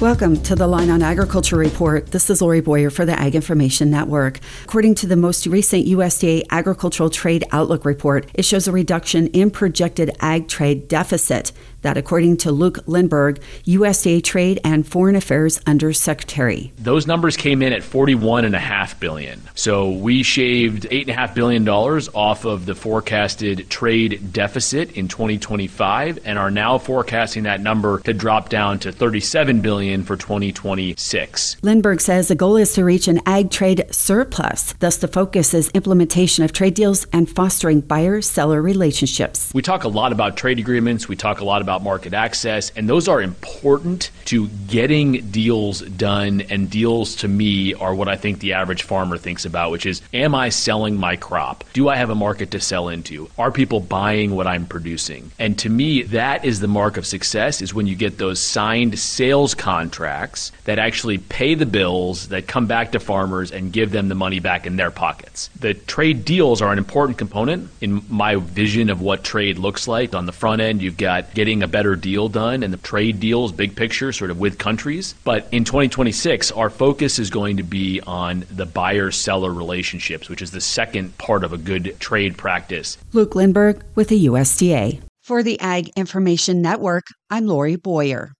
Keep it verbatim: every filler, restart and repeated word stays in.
Welcome to the Line on Agriculture Report. This is Lori Boyer for the Ag Information Network. According to the most recent U S D A Agricultural Trade Outlook report, it shows a reduction in projected ag trade deficit. That, according to Luke Lindberg, U S D A Trade and Foreign Affairs Undersecretary. Those numbers came in at forty-one point five billion dollars. So we shaved eight point five billion dollars off of the forecasted trade deficit in twenty twenty-five and are now forecasting that number to drop down to thirty-seven billion dollars for twenty twenty-six. Lindberg says the goal is to reach an ag trade surplus. Thus, the focus is implementation of trade deals and fostering buyer-seller relationships. We talk a lot about trade agreements. We talk a lot about market access, and those are important to getting deals done. And deals, to me, are what I think the average farmer thinks about, which is, am I selling my crop? Do I have a market to sell into? Are people buying what I'm producing? And to me, that is the mark of success, is when you get those signed sales contracts that actually pay the bills, that come back to farmers and give them the money back in their pockets. The trade deals are an important component in my vision of what trade looks like. On the front end, you've got getting a better deal done, and the trade deals, big picture, sort of with countries. But in twenty twenty-six, our focus is going to be on the buyer-seller relationships, which is the second part of a good trade practice. Luke Lindberg with the U S D A. For the Ag Information Network, I'm Lori Boyer.